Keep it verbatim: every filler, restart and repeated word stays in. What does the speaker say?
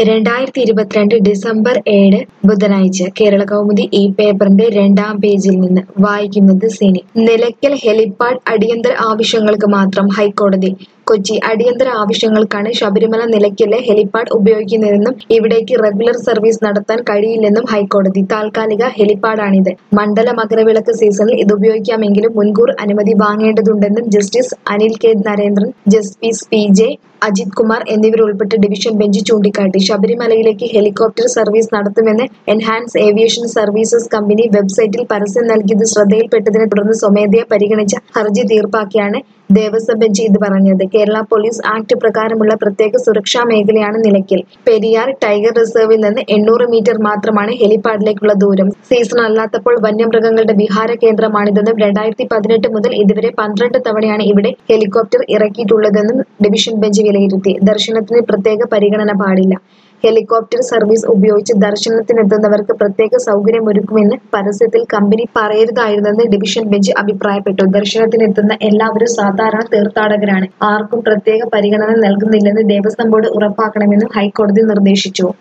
രണ്ടായിരത്തി ഇരുപത്തിരണ്ട് ഡിസംബർ ഏഴ് ബുധനാഴ്ച കേരളകൗമുദി ഈ പേപ്പറിന്റെ രണ്ടാം പേജിൽ നിന്ന് വായിക്കുന്നത് സിനി. നിലയ്ക്കൽ ഹെലിപ്പാഡ് അടിയന്തര ആവശ്യങ്ങൾക്ക് മാത്രം ഹൈക്കോടതി. കൊച്ചി അടിയന്തര ആവശ്യങ്ങൾക്കാണ് ശബരിമല നിലയ്ക്കലിലെ ഹെലിപ്പാഡ് ഉപയോഗിക്കുന്നതെന്നും ഇവിടേക്ക് റെഗുലർ സർവീസ് നടത്താൻ കഴിയില്ലെന്നും ഹൈക്കോടതി. താൽക്കാലിക ഹെലിപ്പാഡാണിത്. മണ്ഡല മകരവിളക്ക് സീസണിൽ ഇത് ഉപയോഗിക്കാമെങ്കിലും മുൻകൂർ അനുമതി വാങ്ങേണ്ടതുണ്ടെന്നും justice Anil K Narendran, justice P J Ajith Kumar എന്നിവരുൾപ്പെട്ട ഡിവിഷൻ ബെഞ്ച് ചൂണ്ടിക്കാട്ടി. ശബരിമലയിലേക്ക് ഹെലികോപ്റ്റർ സർവീസ് നടത്തുമെന്ന് എൻഹാൻസ് ഏവിയേഷൻ സർവീസസ് കമ്പനി വെബ്സൈറ്റിൽ പരസ്യം നൽകിയത് ശ്രദ്ധയിൽപ്പെട്ടതിനെ തുടർന്ന് സ്വമേധയാ പരിഗണിച്ച ഹർജി തീർപ്പാക്കിയാണ് ദേവസ്വം ബെഞ്ച് ഇത് പറഞ്ഞത്. കേരള പോലീസ് ആക്ട് പ്രകാരമുള്ള പ്രത്യേക സുരക്ഷാ മേഖലയാണ് നിലയ്ക്കൽ. പെരിയാർ ടൈഗർ റിസർവിൽ നിന്ന് എണ്ണൂറ് മീറ്റർ മാത്രമാണ് ഹെലിപ്പാഡിലേക്കുള്ള ദൂരം. സീസൺ അല്ലാത്തപ്പോൾ വന്യമൃഗങ്ങളുടെ വിഹാര കേന്ദ്രമാണിതെന്നും രണ്ടായിരത്തി പതിനെട്ട് മുതൽ ഇതുവരെ പന്ത്രണ്ട് തവണയാണ് ഇവിടെ ഹെലികോപ്റ്റർ ഇറക്കിയിട്ടുള്ളതെന്നും ഡിവിഷൻ ബെഞ്ച് വിലയിരുത്തി. ദർശനത്തിന് പ്രത്യേക പരിഗണന പാടില്ല. ഹെലികോപ്റ്റർ സർവീസ് ഉപയോഗിച്ച് ദർശനത്തിനെത്തുന്നവർക്ക് പ്രത്യേക സൗകര്യമൊരുക്കുമെന്ന് പരസ്യത്തിൽ കമ്പനി പറയരുതായിരുന്നെന്ന് ഡിവിഷൻ ബെഞ്ച് അഭിപ്രായപ്പെട്ടു. ദർശനത്തിനെത്തുന്ന എല്ലാവരും സാധാരണ തീർത്ഥാടകരാണ്. ആർക്കും പ്രത്യേക പരിഗണന നൽകുന്നില്ലെന്ന് ദേവസ്വം ബോർഡ് ഉറപ്പാക്കണമെന്നും ഹൈക്കോടതി നിർദ്ദേശിച്ചു.